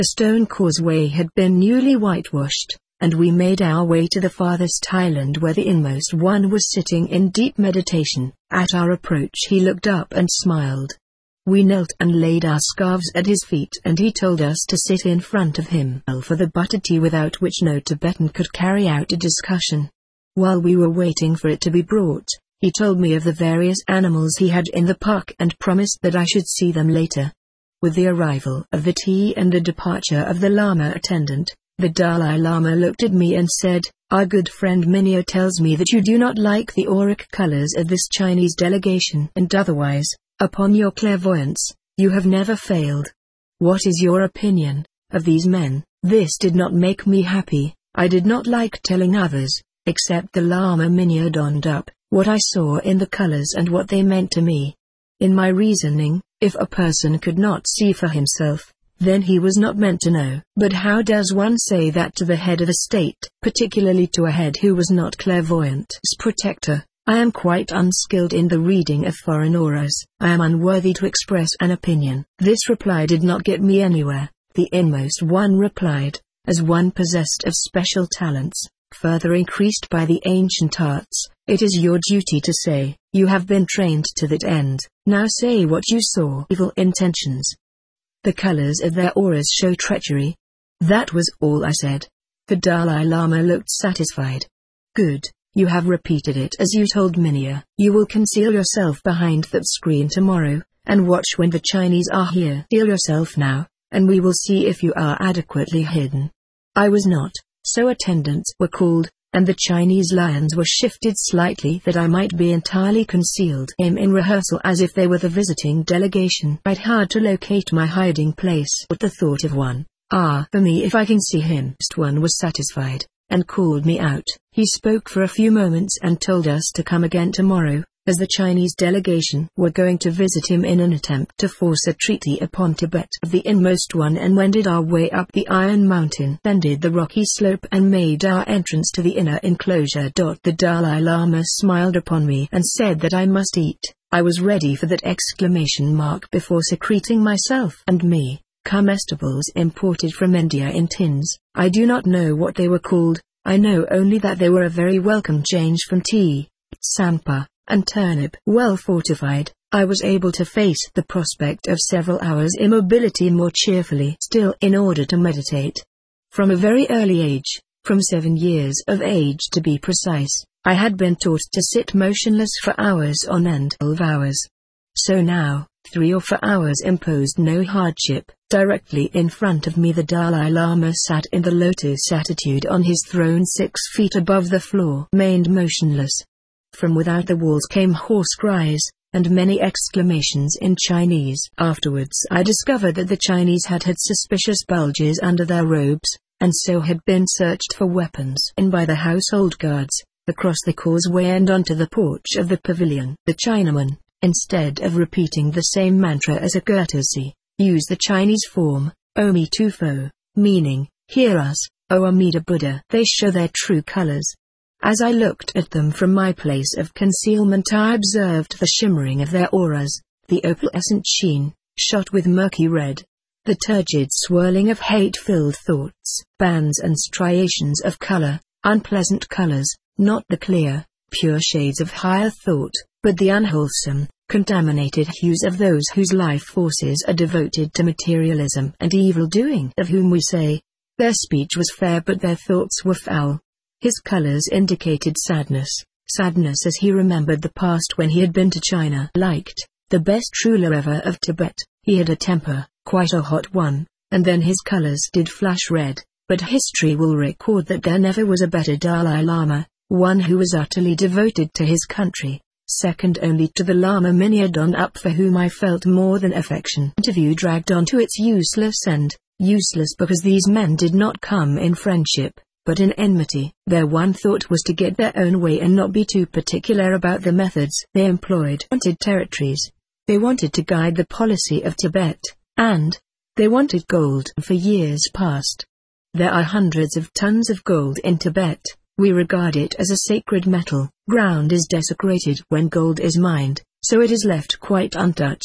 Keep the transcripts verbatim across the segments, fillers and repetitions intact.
A stone causeway had been newly whitewashed, and we made our way to the farthest island where the inmost one was sitting in deep meditation. At our approach he looked up and smiled. We knelt and laid our scarves at his feet, and he told us to sit in front of him for the butter tea, without which no Tibetan could carry out a discussion. While we were waiting for it to be brought, he told me of the various animals he had in the park and promised that I should see them later. With the arrival of the tea and the departure of the Lama attendant, the Dalai Lama looked at me and said, "Our good friend Minyo tells me that you do not like the auric colors of this Chinese delegation, and otherwise, upon your clairvoyance, you have never failed. What is your opinion of these men?" This did not make me happy. I did not like telling others, except the Lama Minyo Dondub, what I saw in the colors and what they meant to me. In my reasoning, if a person could not see for himself, then he was not meant to know. But how does one say that to the head of a state, particularly to a head who was not clairvoyant? As protector, I am quite unskilled in the reading of foreign auras. I am unworthy to express an opinion. This reply did not get me anywhere. The inmost one replied, as one possessed of special talents, further increased by the ancient arts, "It is your duty to say, you have been trained to that end. Now say what you saw." Evil intentions. The colors of their auras show treachery. That was all I said. The Dalai Lama looked satisfied. "Good, you have repeated it as you told Minyo. You will conceal yourself behind that screen tomorrow, and watch when the Chinese are here. Conceal yourself now, and we will see if you are adequately hidden." I was not, so attendants were called, and the Chinese lions were shifted slightly that I might be entirely concealed. Came in rehearsal as if they were the visiting delegation. Quite hard to locate my hiding place. But the thought of one, ah, for me if I can see him. Next one was satisfied, and called me out. He spoke for a few moments and told us to come again tomorrow, as the Chinese delegation were going to visit him in an attempt to force a treaty upon Tibet. The inmost one and wended our way up the Iron Mountain, ascended the rocky slope and made our entrance to the inner enclosure. The Dalai Lama smiled upon me and said that I must eat. I was ready for that exclamation mark before secreting myself and me. Comestibles imported from India in tins. I do not know what they were called. I know only that they were a very welcome change from tea, sampa, and turnip. Well fortified, I was able to face the prospect of several hours' immobility more cheerfully. Still, in order to meditate. From a very early age, from seven years of age to be precise, I had been taught to sit motionless for hours on end. Twelve hours. So now, three or four hours imposed no hardship. Directly in front of me the Dalai Lama sat in the lotus attitude on his throne six feet above the floor. Remained motionless. From without the walls came hoarse cries, and many exclamations in Chinese. Afterwards I discovered that the Chinese had had suspicious bulges under their robes, and so had been searched for weapons. And by the household guards, across the causeway and onto the porch of the pavilion. The Chinaman, instead of repeating the same mantra as a courtesy, used the Chinese form, Omi Tufo, meaning, "Hear us, O Amida Buddha." They show their true colors. As I looked at them from my place of concealment I observed the shimmering of their auras, the opalescent sheen, shot with murky red, the turgid swirling of hate-filled thoughts, bands and striations of color, unpleasant colors, not the clear, pure shades of higher thought, but the unwholesome, contaminated hues of those whose life forces are devoted to materialism and evil-doing, of whom we say, their speech was fair but their thoughts were foul. His colors indicated sadness, sadness as he remembered the past when he had been to China. Liked, the best ruler ever of Tibet, he had a temper, quite a hot one, and then his colors did flush red, but history will record that there never was a better Dalai Lama, one who was utterly devoted to his country, second only to the Lama Minyo Dondub for whom I felt more than affection. Interview dragged on to its useless end, useless because these men did not come in friendship, but in enmity. Their one thought was to get their own way and not be too particular about the methods they employed. Wanted territories. They wanted to guide the policy of Tibet, and they wanted gold. For years past, there are hundreds of tons of gold in Tibet. We regard it as a sacred metal. Ground is desecrated when gold is mined, so it is left quite untouched.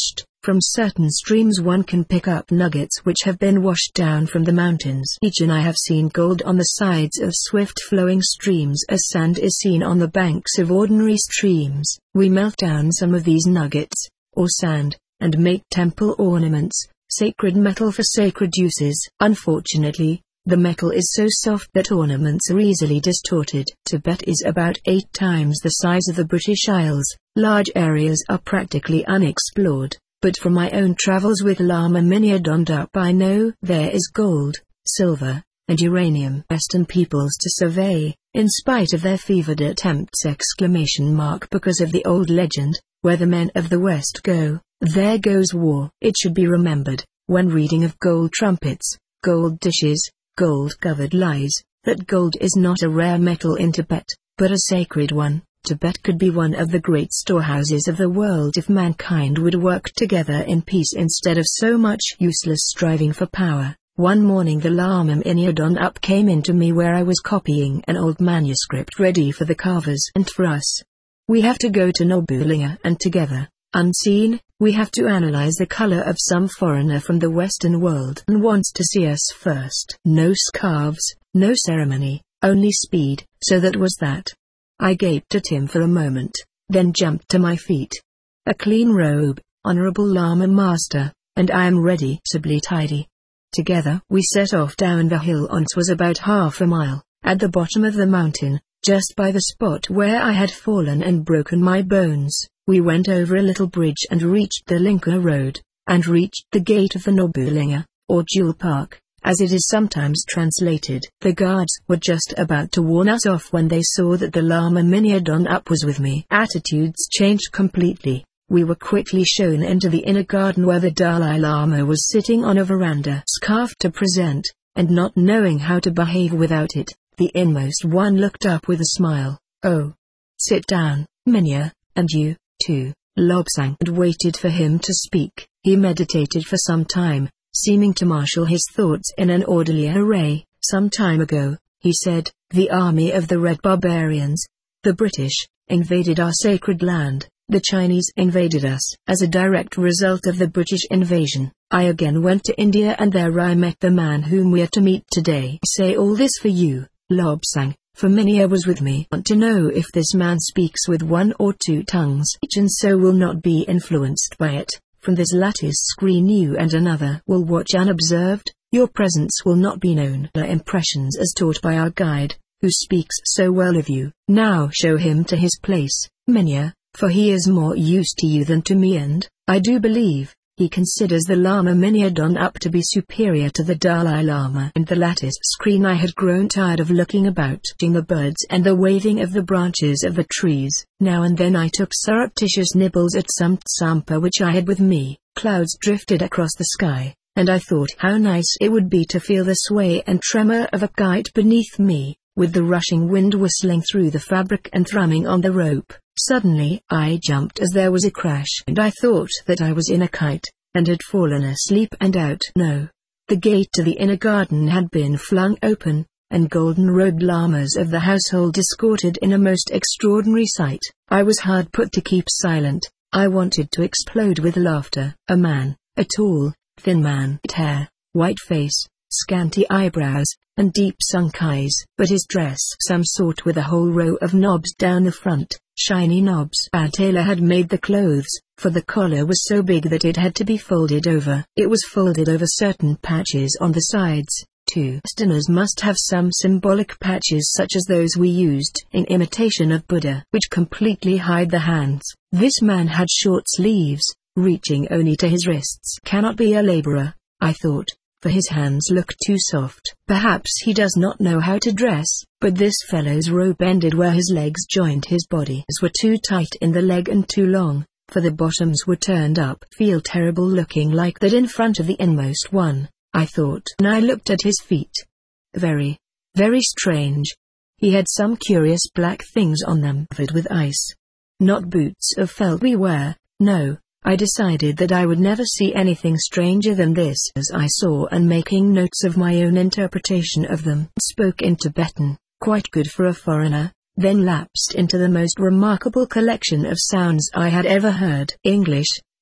From certain streams one can pick up nuggets which have been washed down from the mountains. Each and I have seen gold on the sides of swift-flowing streams as sand is seen on the banks of ordinary streams. We melt down some of these nuggets, or sand, and make temple ornaments, sacred metal for sacred uses. Unfortunately, the metal is so soft that ornaments are easily distorted. Tibet is about eight times the size of the British Isles. Large areas are practically unexplored. But from my own travels with Lama Mingyur Dondup I know there is gold, silver, and uranium. Western peoples to survey, in spite of their fevered attempts! Exclamation mark because of the old legend, where the men of the West go, there goes war. It should be remembered, when reading of gold trumpets, gold dishes, gold-covered lies, that gold is not a rare metal in Tibet, but a sacred one. Tibet could be one of the great storehouses of the world if mankind would work together in peace instead of so much useless striving for power. One morning the Lama Mingyur Dondup came in to me where I was copying an old manuscript ready for the carvers and for us. We have to go to Nobulinga and together, unseen, we have to analyze the color of some foreigner from the Western world and wants to see us first. No scarves, no ceremony, only speed. So that was that. I gaped at him for a moment, then jumped to my feet. A clean robe, Honorable Lama Master, and I am ready. Sibly tidy. Together we set off down the hill. Once was about half a mile, at the bottom of the mountain, just by the spot where I had fallen and broken my bones. We went over a little bridge and reached the Linka Road, and reached the gate of the Nobulinga, or Jewel Park, as it is sometimes translated. The guards were just about to warn us off when they saw that the Lama Mingyur Dondup was with me. Attitudes changed completely. We were quickly shown into the inner garden where the Dalai Lama was sitting on a veranda. Scarf to present, and not knowing how to behave without it, the inmost one looked up with a smile. Oh. Sit down, Mingyur, and you, too, Lobsang, and waited for him to speak. He meditated for some time, seeming to marshal his thoughts in an orderly array. Some time ago, he said, the army of the Red Barbarians, the British, invaded our sacred land. The Chinese invaded us. As a direct result of the British invasion, I again went to India and there I met the man whom we are to meet today. I say all this for you, Lobsang, for Mingyur was with me. Want to know if this man speaks with one or two tongues each and so will not be influenced by it. From this lattice screen you and another will watch unobserved, your presence will not be known. The impressions as taught by our guide, who speaks so well of you. Now show him to his place, Mingyur, for he is more used to you than to me and, I do believe, he considers the Lama Mingyur Dondup to be superior to the Dalai Lama. In the lattice screen I had grown tired of looking about, watching the birds and the waving of the branches of the trees. Now and then I took surreptitious nibbles at some tsampa which I had with me. Clouds drifted across the sky, and I thought how nice it would be to feel the sway and tremor of a kite beneath me, with the rushing wind whistling through the fabric and thrumming on the rope. Suddenly I jumped as there was a crash and I thought that I was in a kite, and had fallen asleep and out. No. The gate to the inner garden had been flung open, and golden-robed lamas of the household escorted in a most extraordinary sight. I was hard put to keep silent. I wanted to explode with laughter. A man, a tall, thin man, white hair, white face, scanty eyebrows, and deep-sunk eyes, but his dress some sort with a whole row of knobs down the front, shiny knobs. A tailor had made the clothes, for the collar was so big that it had to be folded over. It was folded over certain patches on the sides, too. Westerners must have some symbolic patches such as those we used in imitation of Buddha, which completely hide the hands. This man had short sleeves, reaching only to his wrists. Cannot be a laborer, I thought, for his hands look too soft. Perhaps he does not know how to dress, but this fellow's robe ended where his legs joined his body. His were too tight in the leg and too long, for the bottoms were turned up. Feel terrible looking like that in front of the inmost one, I thought. And I looked at his feet. Very, very strange. He had some curious black things on them covered with ice. Not boots of felt we wear, no. I decided that I would never see anything stranger than this as I saw and making notes of my own interpretation of them. Spoke in Tibetan, quite good for a foreigner, then lapsed into the most remarkable collection of sounds I had ever heard. English,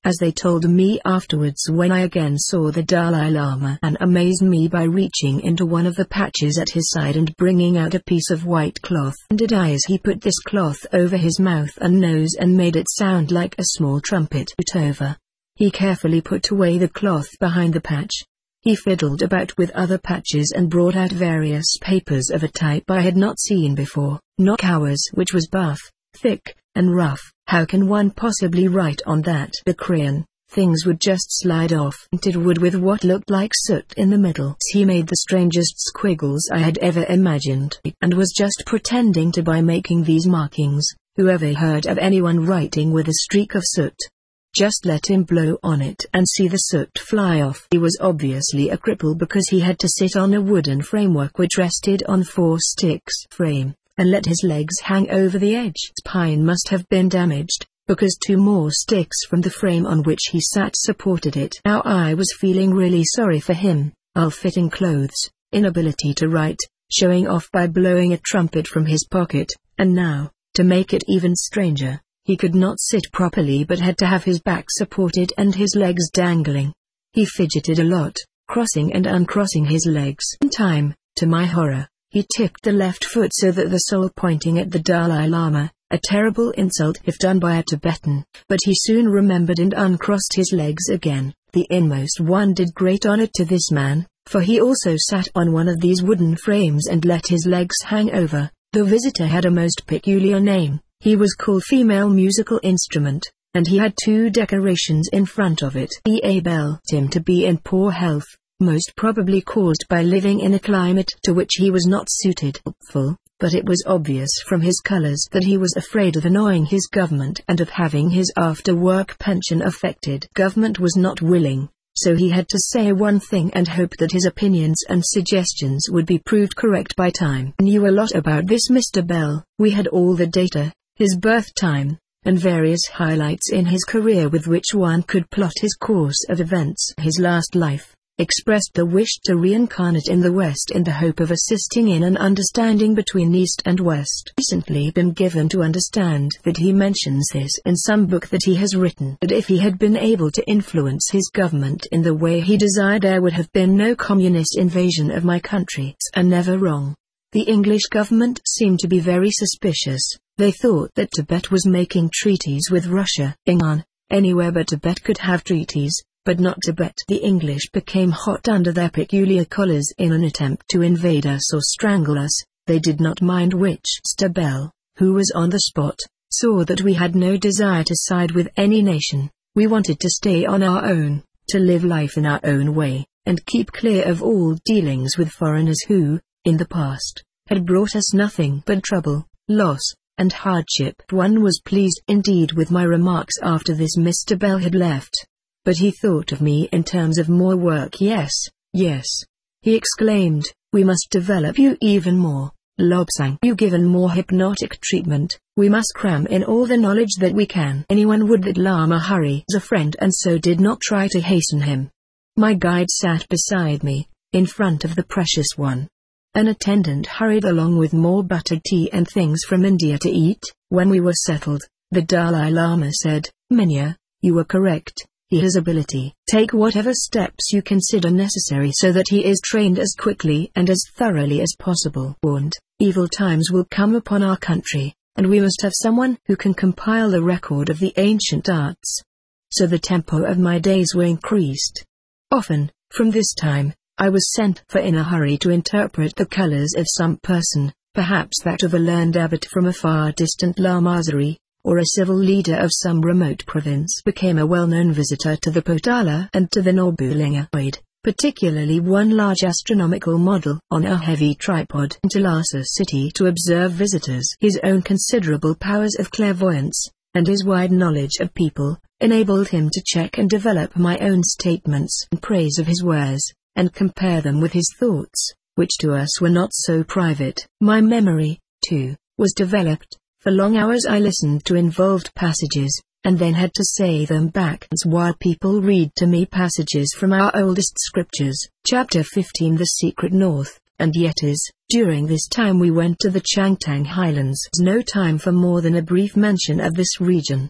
as they told me afterwards when I again saw the Dalai Lama, and amazed me by reaching into one of the patches at his side and bringing out a piece of white cloth. And did I as he put this cloth over his mouth and nose and made it sound like a small trumpet. Over. He carefully put away the cloth behind the patch. He fiddled about with other patches and brought out various papers of a type I had not seen before, not ours, which was buff, thick, and rough. How can one possibly write on that? The crayon, things would just slide off. Tinted wood with what looked like soot in the middle. He made the strangest squiggles I had ever imagined, and was just pretending to by making these markings. Whoever heard of anyone writing with a streak of soot? Just let him blow on it and see the soot fly off. He was obviously a cripple because he had to sit on a wooden framework which rested on four sticks frame, and let his legs hang over the edge. His spine must have been damaged, because two more sticks from the frame on which he sat supported it. Now I was feeling really sorry for him. Ill-fitting clothes, inability to write, showing off by blowing a trumpet from his pocket, and now, to make it even stranger, he could not sit properly but had to have his back supported and his legs dangling. He fidgeted a lot, crossing and uncrossing his legs. In time, to my horror, he tipped the left foot so that the sole pointing at the Dalai Lama, a terrible insult if done by a Tibetan, but he soon remembered and uncrossed his legs again. The inmost one did great honor to this man, for he also sat on one of these wooden frames and let his legs hang over. The visitor had a most peculiar name. He was called Female Musical Instrument, and he had two decorations in front of it. He labelled him to be in poor health, most probably caused by living in a climate to which he was not suited. But it was obvious from his colors that he was afraid of annoying his government and of having his after-work pension affected. Government was not willing, so he had to say one thing and hope that his opinions and suggestions would be proved correct by time. I knew a lot about this Mister Bell. We had all the data, his birth time, and various highlights in his career with which one could plot his course of events. His last life expressed the wish to reincarnate in the West in the hope of assisting in an understanding between East and West. Recently been given to understand that he mentions this in some book that he has written, that if he had been able to influence his government in the way he desired, there would have been no communist invasion of my country. It's never wrong. The English government seemed to be very suspicious. They thought that Tibet was making treaties with Russia. Iran, anywhere but Tibet could have treaties, but not Tibet. The English became hot under their peculiar collars in an attempt to invade us or strangle us. They did not mind which. Mister Bell, who was on the spot, saw that we had no desire to side with any nation. We wanted to stay on our own, to live life in our own way, and keep clear of all dealings with foreigners who, in the past, had brought us nothing but trouble, loss, and hardship. One was pleased indeed with my remarks after this Mister Bell had left. But he thought of me in terms of more work. Yes, yes, he exclaimed, we must develop you even more. Lobsang, you given more hypnotic treatment. We must cram in all the knowledge that we can. Anyone would that Lama Hurry was a friend and so did not try to hasten him. My guide sat beside me, in front of the precious one. An attendant hurried along with more buttered tea and things from India to eat. When we were settled, the Dalai Lama said, Minya, you were correct. He has ability. Take whatever steps you consider necessary so that he is trained as quickly and as thoroughly as possible. Warned, evil times will come upon our country, and we must have someone who can compile the record of the ancient arts. So the tempo of my days were increased. Often, from this time, I was sent for in a hurry to interpret the colors of some person, perhaps that of a learned abbot from a far distant Lamasery, or a civil leader of some remote province. Became a well-known visitor to the Potala and to the Nobulinga, particularly one large astronomical model on a heavy tripod, to Lhasa city to observe visitors. His own considerable powers of clairvoyance, and his wide knowledge of people, enabled him to check and develop my own statements in praise of his wares, and compare them with his thoughts, which to us were not so private. My memory, too, was developed. For long hours I listened to involved passages, and then had to say them back while people read to me passages from our oldest scriptures. Chapter fifteen The Secret North, and Yetis. During this time we went to the Changtang Highlands. No time for more than a brief mention of this region.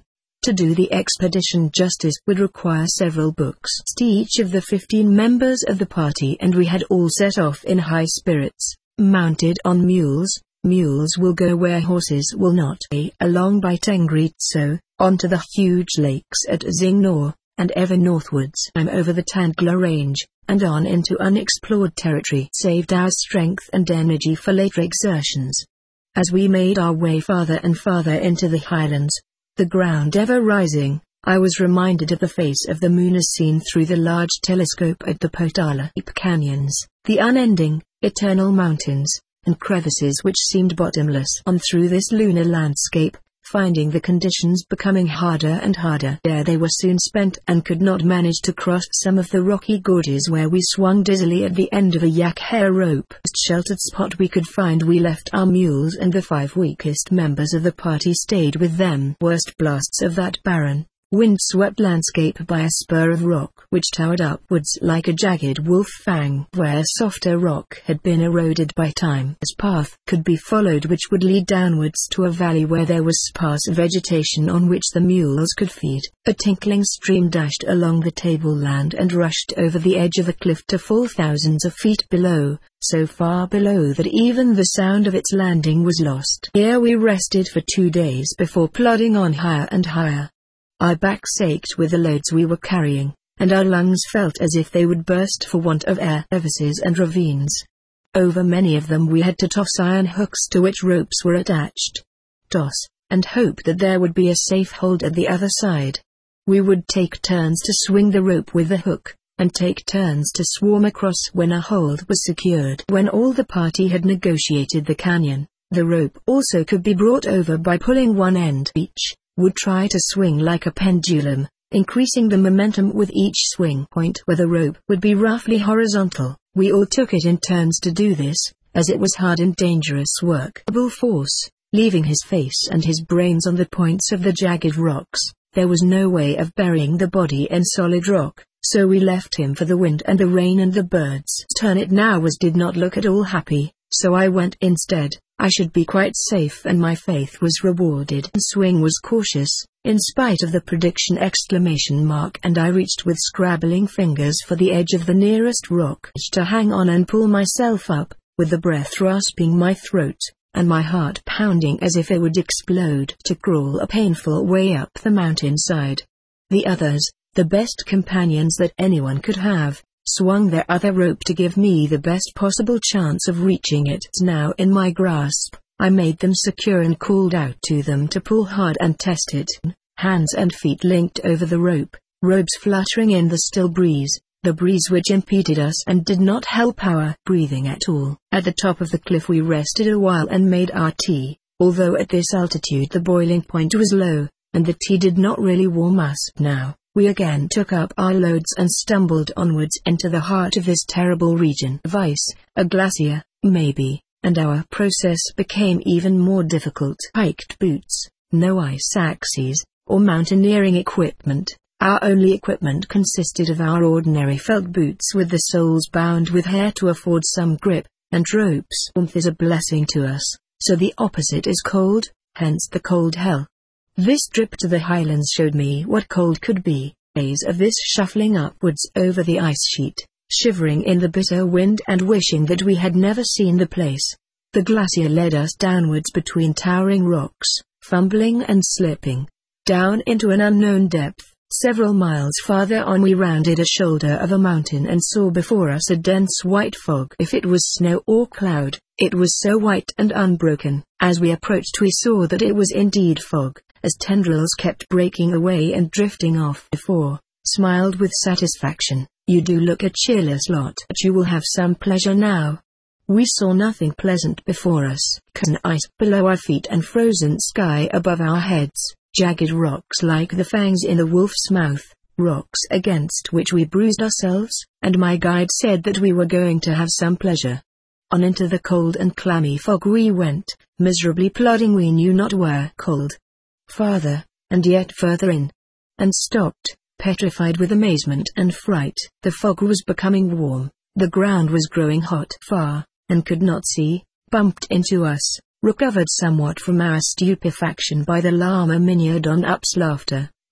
To do the expedition justice would require several books to each of the fifteen members of the party, and we had all set off in high spirits, mounted on mules. Mules will go where horses will not. Along by Tengritso, onto the huge lakes at Zingnor, and ever northwards and over the Tandla range, and on into unexplored territory saved our strength and energy for later exertions. As we made our way farther and farther into the highlands, the ground ever rising, I was reminded of the face of the moon as seen through the large telescope at the Potala canyons, the unending, eternal mountains and crevices which seemed bottomless on through this lunar landscape. Finding the conditions becoming harder and harder, there they were soon spent and could not manage to cross some of the rocky gorges where we swung dizzily at the end of a yak hair rope. Sheltered spot we could find, we left our mules, and the five weakest members of the party stayed with them. Worst blasts of that barren, wind-swept landscape by a spur of rock which towered upwards like a jagged wolf fang, where softer rock had been eroded by time. This path could be followed which would lead downwards to a valley where there was sparse vegetation on which the mules could feed. A tinkling stream dashed along the tableland and rushed over the edge of the cliff to fall thousands of feet below, so far below that even the sound of its landing was lost. Here we rested for two days before plodding on higher and higher. Our backs ached with the loads we were carrying, and our lungs felt as if they would burst for want of air. Crevices and ravines. Over many of them we had to toss iron hooks to which ropes were attached. Toss, and hope that there would be a safe hold at the other side. We would take turns to swing the rope with the hook, and take turns to swarm across when a hold was secured. When all the party had negotiated the canyon, the rope also could be brought over by pulling one end. Each would try to swing like a pendulum, increasing the momentum with each swing point where the rope would be roughly horizontal. We all took it in turns to do this, as it was hard and dangerous work. Double force, leaving his face and his brains on the points of the jagged rocks. There was no way of burying the body in solid rock, so we left him for the wind and the rain and the birds. Turn it now was did not look at all happy, so I went instead. I should be quite safe, and my faith was rewarded. Swing was cautious, in spite of the prediction exclamation mark, and I reached with scrabbling fingers for the edge of the nearest rock to hang on and pull myself up, with the breath rasping my throat, and my heart pounding as if it would explode, to crawl a painful way up the mountainside. The others, the best companions that anyone could have, swung their other rope to give me the best possible chance of reaching it. Now in my grasp, I made them secure and called out to them to pull hard and test it. Hands and feet linked over the rope, robes fluttering in the still breeze, the breeze which impeded us and did not help our breathing at all. At the top of the cliff we rested a while and made our tea, although at this altitude the boiling point was low, and the tea did not really warm us. Now we again took up our loads and stumbled onwards into the heart of this terrible region of ice, a glacier, maybe, and our process became even more difficult. Hiked boots, no ice axes, or mountaineering equipment. Our only equipment consisted of our ordinary felt boots with the soles bound with hair to afford some grip, and ropes. Warmth is a blessing to us, so the opposite is cold, hence the cold hell. This trip to the highlands showed me what cold could be. Days of this shuffling upwards over the ice sheet, shivering in the bitter wind and wishing that we had never seen the place. The glacier led us downwards between towering rocks, fumbling and slipping, down into an unknown depth. Several miles farther on we rounded a shoulder of a mountain and saw before us a dense white fog. If it was snow or cloud, it was so white and unbroken. As we approached we saw that it was indeed fog, as tendrils kept breaking away and drifting off. Before, smiled with satisfaction, "You do look a cheerless lot, but you will have some pleasure now." We saw nothing pleasant before us. An ice below our feet and frozen sky above our heads. Jagged rocks like the fangs in the wolf's mouth, rocks against which we bruised ourselves, and my guide said that we were going to have some pleasure. On into the cold and clammy fog we went, miserably plodding we knew not where. Cold. Farther, and yet further in. And stopped, petrified with amazement and fright. The fog was becoming warm, the ground was growing hot. Far, and could not see, bumped into us. Recovered somewhat from our stupefaction by the Lama Minyardon Up's laughter,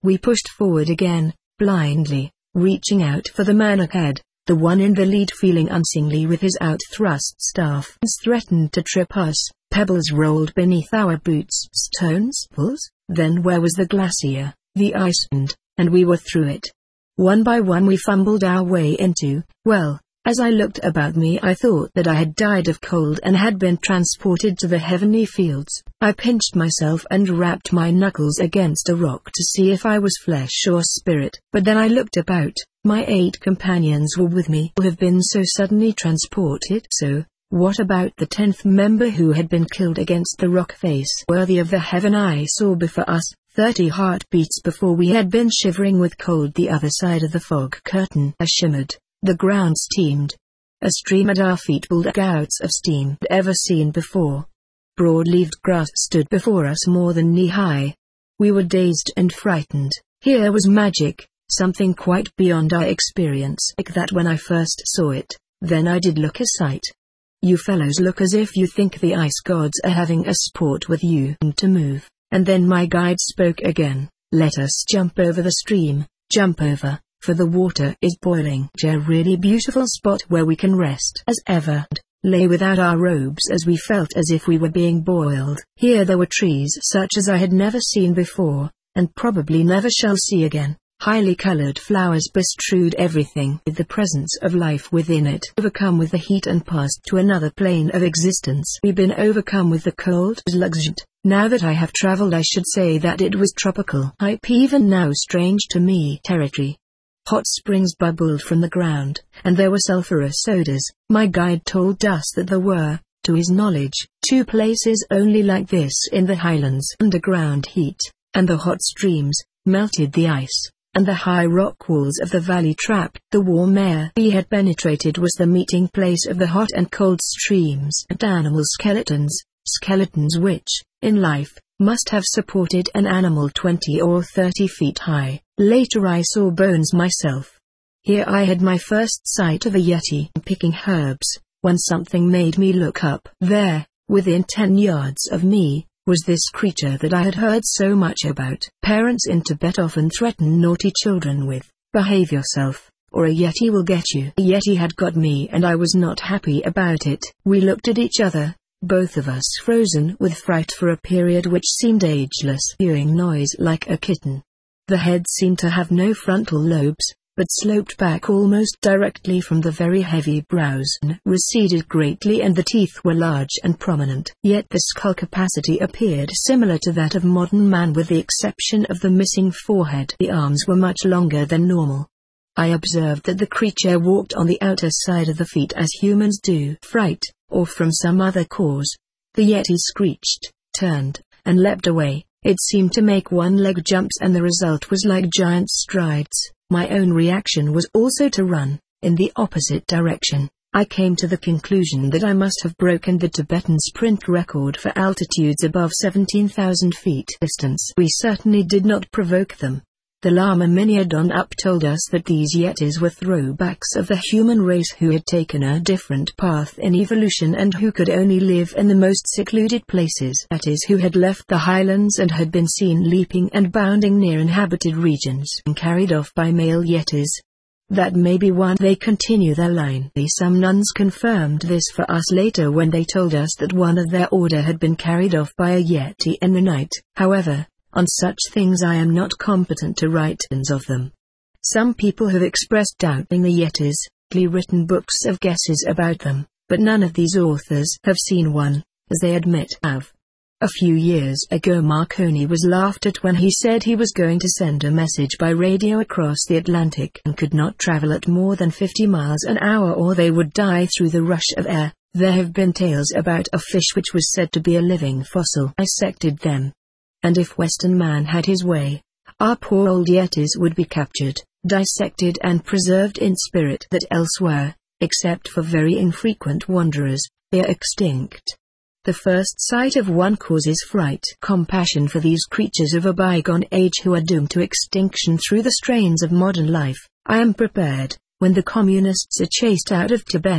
We pushed forward again, blindly, reaching out for the man ahead, the one in the lead feeling unseenly with his out-thrust staff. Threatened to trip us, pebbles rolled beneath our boots. Stones? Pulls? Then where was the glacier, the ice end, and we were through it. One by one we fumbled our way into, well, as I looked about me I thought that I had died of cold and had been transported to the heavenly fields. I pinched myself and rapped my knuckles against a rock to see if I was flesh or spirit. But then I looked about, my eight companions were with me who have been so suddenly transported. So, what about the tenth member who had been killed against the rock face worthy of the heaven I saw before us? Thirty heartbeats before we had been shivering with cold. The other side of the fog curtain shimmered. The ground steamed. A stream at our feet pulled gouts of steam ever seen before. Broad-leaved grass stood before us more than knee-high. We were dazed and frightened. Here was magic, something quite beyond our experience. Like that when I first saw it, then I did look a sight. You fellows look as if you think the ice gods are having a sport with you. To move, and then my guide spoke again. Let us jump over the stream, jump over. For the water is boiling. A really beautiful spot where we can rest as ever, and lay without our robes as we felt as if we were being boiled. Here there were trees such as I had never seen before, and probably never shall see again. Highly colored flowers bestrewed everything with the presence of life within it. Overcome with the heat and passed to another plane of existence. We've been overcome with the cold. Luxuriant. Now that I have traveled I should say that it was tropical. Hype even now strange to me territory. Hot springs bubbled from the ground, and there were sulphurous odors. My guide told us that there were, to his knowledge, two places only like this in the highlands. Underground heat, and the hot streams, melted the ice, and the high rock walls of the valley trapped the warm air. He had penetrated was the meeting place of the hot and cold streams and animal skeletons, skeletons which, in life, must have supported an animal twenty or thirty feet high. Later I saw bones myself. Here I had my first sight of a yeti. Picking herbs, when something made me look up. There, within ten yards of me, was this creature that I had heard so much about. Parents in Tibet often threaten naughty children with, behave yourself, or a yeti will get you. A yeti had got me and I was not happy about it. We looked at each other, both of us frozen with fright for a period which seemed ageless. Hewing noise like a kitten. The head seemed to have no frontal lobes, but sloped back almost directly from the very heavy brows and receded greatly, and the teeth were large and prominent. Yet the skull capacity appeared similar to that of modern man with the exception of the missing forehead. The arms were much longer than normal. I observed that the creature walked on the outer side of the feet as humans do. Fright, or from some other cause, the yeti screeched, turned, and leapt away. It seemed to make one-leg jumps and the result was like giant strides. My own reaction was also to run, in the opposite direction. I came to the conclusion that I must have broken the Tibetan sprint record for altitudes above seventeen thousand feet distance. We certainly did not provoke them. The Lama Miniadon Up told us that these yetis were throwbacks of the human race who had taken a different path in evolution and who could only live in the most secluded places. That is, who had left the highlands and had been seen leaping and bounding near inhabited regions and carried off by male yetis. That may be why they continue their line. Some nuns confirmed this for us later when they told us that one of their order had been carried off by a yeti in the night. However, on such things I am not competent to write of them. Some people have expressed doubt in the yetis, written books of guesses about them, but none of these authors have seen one, as they admit have. A few years ago Marconi was laughed at when he said he was going to send a message by radio across the Atlantic and could not travel at more than fifty miles an hour or they would die through the rush of air. There have been tales about a fish which was said to be a living fossil. I dissected them. And if Western man had his way, our poor old yetis would be captured, dissected and preserved in spirit that elsewhere, except for very infrequent wanderers, they are extinct. The first sight of one causes fright. Compassion for these creatures of a bygone age who are doomed to extinction through the strains of modern life. I am prepared, when the communists are chased out of Tibet,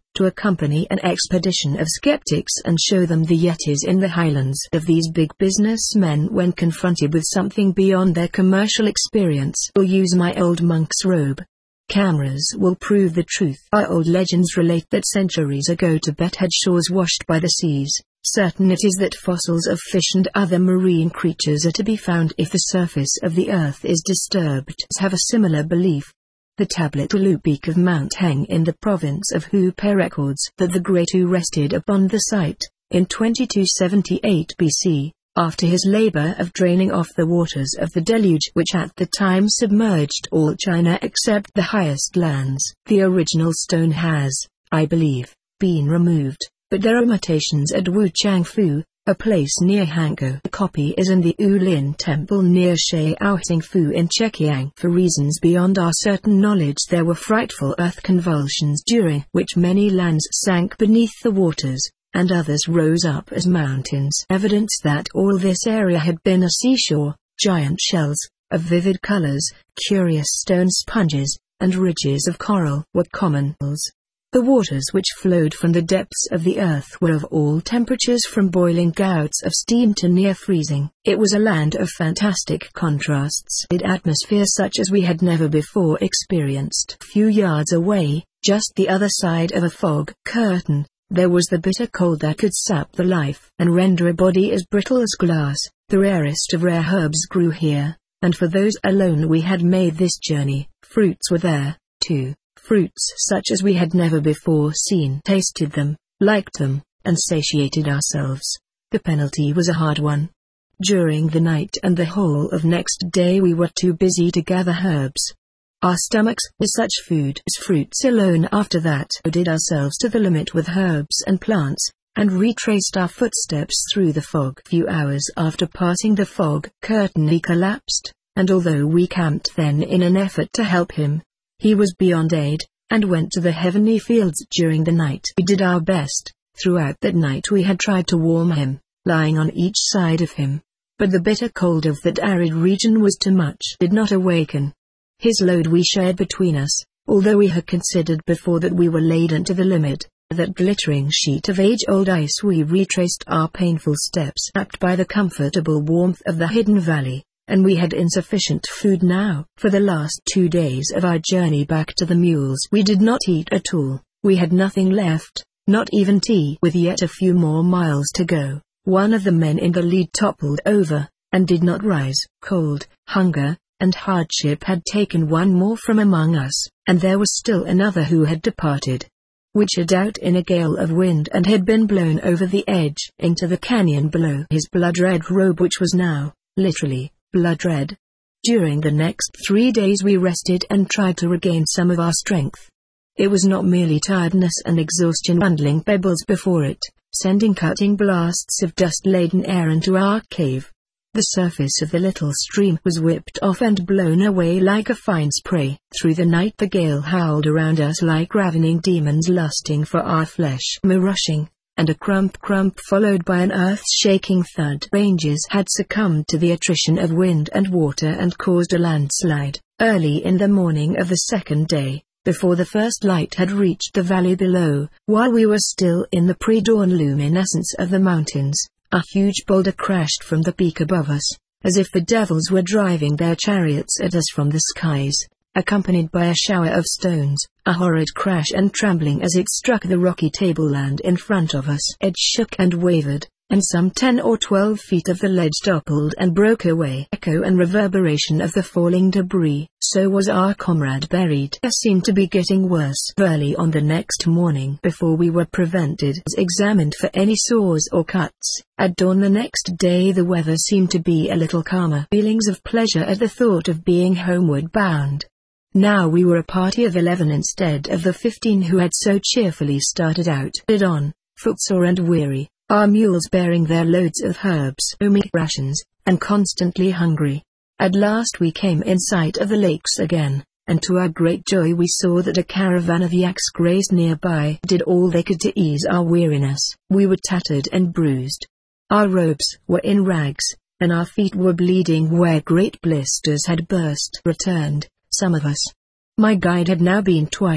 to accompany an expedition of skeptics and show them the yetis in the highlands of these big businessmen when confronted with something beyond their commercial experience, or use my old monk's robe. Cameras will prove the truth. Our old legends relate that centuries ago Tibet had shores washed by the seas. Certain it is that fossils of fish and other marine creatures are to be found if the surface of the earth is disturbed. Have a similar belief. The tablet Ulupik of Mount Heng in the province of Hubei records that the Great Wu rested upon the site, in twenty-two seventy-eight B C, after his labor of draining off the waters of the deluge which at the time submerged all China except the highest lands. The original stone has, I believe, been removed, but there are imitations at Wu Changfu, a place near Hankou. A copy is in the Ulin Temple near Shaoxingfu in Zhejiang. For reasons beyond our certain knowledge, there were frightful earth convulsions during which many lands sank beneath the waters, and others rose up as mountains. Evidence that all this area had been a seashore. Giant shells, of vivid colors, curious stone sponges, and ridges of coral were common. The waters which flowed from the depths of the earth were of all temperatures from boiling gouts of steam to near freezing. It was a land of fantastic contrasts. An atmosphere such as we had never before experienced. A few yards away, just the other side of a fog curtain, there was the bitter cold that could sap the life and render a body as brittle as glass. The rarest of rare herbs grew here, and for those alone we had made this journey. Fruits were there, too. Fruits such as we had never before seen. Tasted them, liked them, and satiated ourselves. The penalty was a hard one. During the night and the whole of next day we were too busy to gather herbs. Our stomachs were such food as fruits alone. After that, we did ourselves to the limit with herbs and plants, and retraced our footsteps through the fog. Few hours after passing the fog curtain he collapsed, and although we camped then in an effort to help him, he was beyond aid, and went to the heavenly fields during the night. We did our best. Throughout that night we had tried to warm him, lying on each side of him, but the bitter cold of that arid region was too much. Did not awaken. His load we shared between us, although we had considered before that we were laden to the limit. That glittering sheet of age-old ice we retraced our painful steps, wrapped by the comfortable warmth of the hidden valley. And we had insufficient food now. For the last two days of our journey back to the mules we did not eat at all. We had nothing left, not even tea. With yet a few more miles to go, one of the men in the lead toppled over, and did not rise. Cold, hunger, and hardship had taken one more from among us, and there was still another who had departed, which had out in a gale of wind and had been blown over the edge into the canyon below. His blood-red robe, which was now, literally, blood red. During the next three days we rested and tried to regain some of our strength. It was not merely tiredness and exhaustion bundling pebbles before it, sending cutting blasts of dust-laden air into our cave. The surface of the little stream was whipped off and blown away like a fine spray. Through the night the gale howled around us like ravening demons lusting for our flesh. A rushing, and a crump-crump followed by an earth-shaking thud. Ranges had succumbed to the attrition of wind and water and caused a landslide. Early in the morning of the second day, before the first light had reached the valley below, while we were still in the pre-dawn luminescence of the mountains, a huge boulder crashed from the peak above us, as if the devils were driving their chariots at us from the skies, accompanied by a shower of stones, a horrid crash and trembling as it struck the rocky tableland in front of us. It shook and wavered, and some ten or twelve feet of the ledge toppled and broke away. Echo and reverberation of the falling debris. So was our comrade buried. It seemed to be getting worse. Early on the next morning, before we were prevented, was examined for any sores or cuts. At dawn the next day the weather seemed to be a little calmer. Feelings of pleasure at the thought of being homeward bound. Now we were a party of eleven instead of the fifteen who had so cheerfully started out. On, footsore and weary, our mules bearing their loads of herbs, omega rations, and constantly hungry. At last we came in sight of the lakes again, and to our great joy we saw that a caravan of yaks grazed nearby. Did all they could to ease our weariness. We were tattered and bruised. Our robes were in rags, and our feet were bleeding where great blisters had burst. Returned, some of us. My guide had now been twice,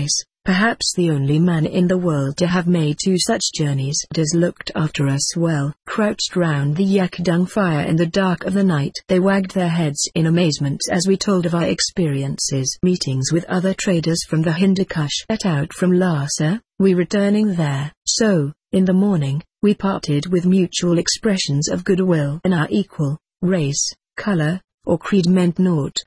perhaps the only man in the world to have made two such journeys, has looked after us well. Crouched round the yakdung fire in the dark of the night, they wagged their heads in amazement as we told of our experiences. Meetings with other traders from the Hindu Kush. Set out from Lhasa, we returning there. So, in the morning, we parted with mutual expressions of goodwill, and our equal, race, color, or creed meant naught.